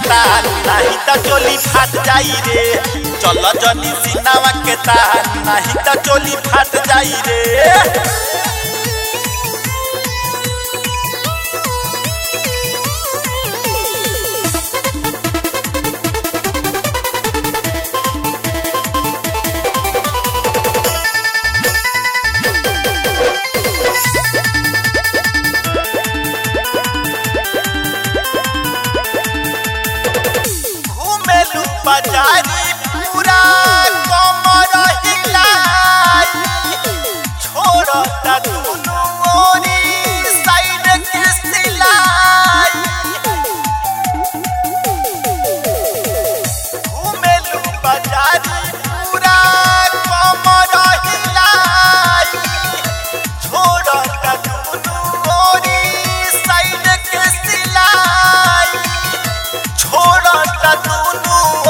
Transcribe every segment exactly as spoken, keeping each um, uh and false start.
तान नहीं तो चोली फाट जाई रे। चल जनी सीनावा के तान नहीं तो चोली फाट जाई रे। बाजारी पूरा कमर हिलाई छोड़ता दुनु ओरी साइड के सिलाई। घूमेलू बाजारी पूरा कमर हिलाई छोड़ता दुनु ओरी साइड के सिलाई। छोड़ता दुनु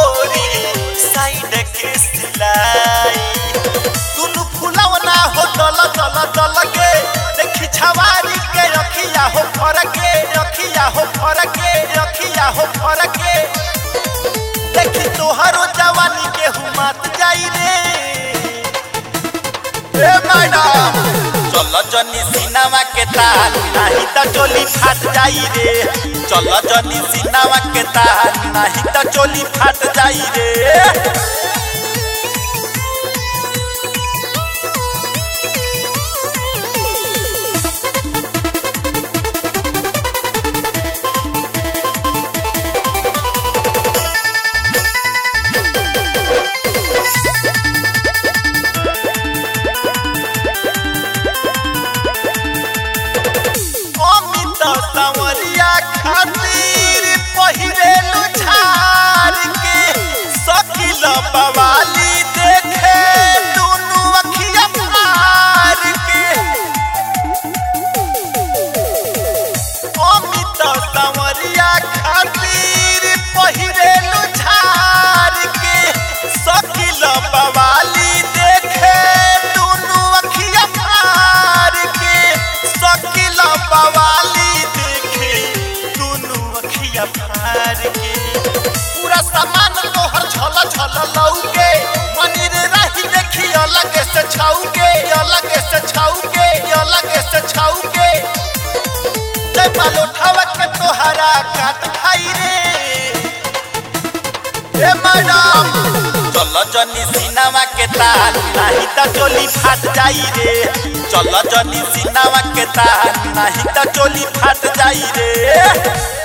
तुनु फुलवना हो दल दल दल के देखी छवारी के रखिया हो फरके रखिया हो फरके रखिया हो फरके देखी तोहरो जवानी के हुमात जाई रे। ए मैडम चल जनी सीनावा के तान नहीं तो चोली फाट जाई रे। चल जनी सीनावा के तान नहीं तो चोली फाट जाई रे। संवरिया खातिर पहिरेलू झार के सकिल बवाली देखे दुनु अखिया मार के। अमित संवरिया खातिर पहिरेलू झार के सकिल बवाली देखे दुनु अखिया मार के। सकिल बवाली फार के पूरा सामान तोहर छल छल लौके मनीर रही देखी अलग से छौके अलग से छौके अलग से छौके ते पलोठावा के तोहरा काट खाई रे। ए मैडम चल जनी सीनावा के तान नहीं तो चोली फाट जाई रे। चल जनी सीनावा के तान नहीं तो चोली फाट जाई रे।